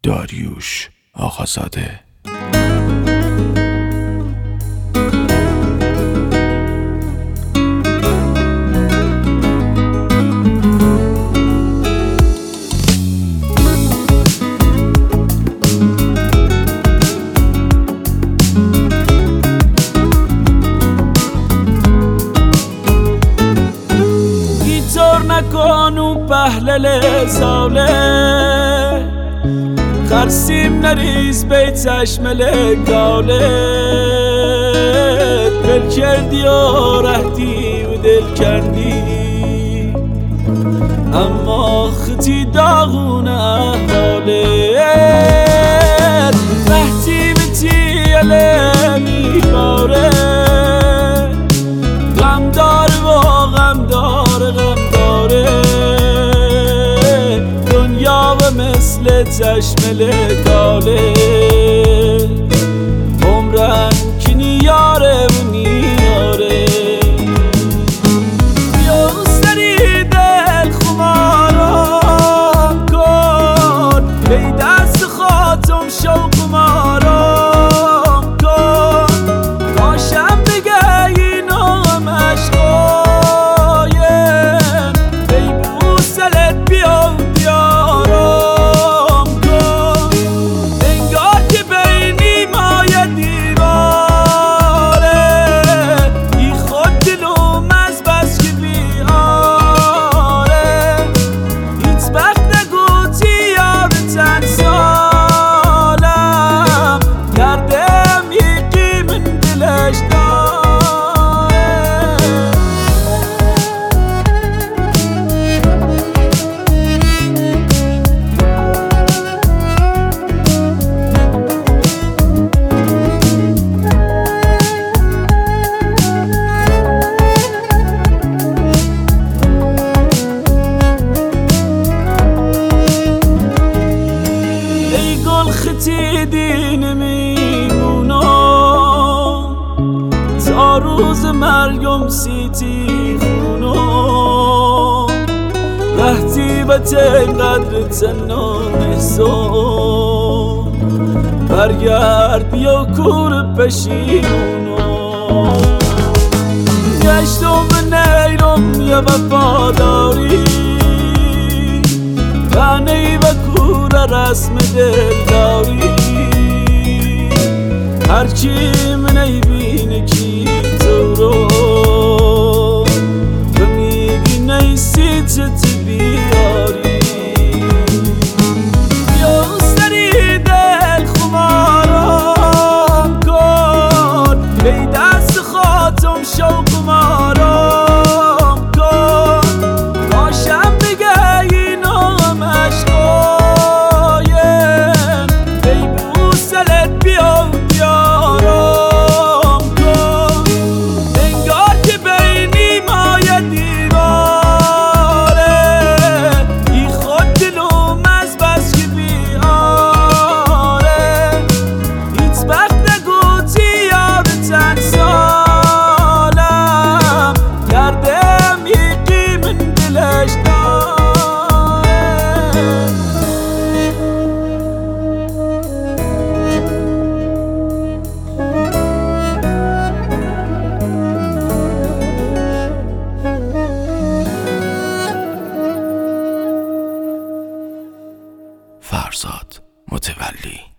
داریوش آقازاده. نکن پهلل ساله خرسیم نریز بی چشم لگاله دل کردی و رهدی و دل کردی اما خطی داغونه احواله رهتی بتی علمی باره غم دار و غم داره دنیا و مثل چشم لگاله عمرن که نیاره و نیاره بیا سری دل خمارم کن بی دست خاتم شوق مارم کن کاشم بگه این هم عشقایم بی بوسلت بیا خطی دین میمونم تا روز مرگم سیتی خونم وقتی به قدر تنان احسان برگرد بیا کور پشیمونم گشتم به نیرم یه وفاداری بانی و کور رسم دلداری هرچی من ایبینه کی تو رو و میگی نیسی چتی بیاری بیا سری دل خمارم کن بی دست خاتم شوق مارم کن کاشم بگه این هم عشقایم بی بوسلت بیا بیارم کن انگار که بینی ما یه دیواره ای خود دلوم از بس که بیاره هیچ وقت نگوتی یار چند سالم کردم یکی من دلش فرزاد متولی.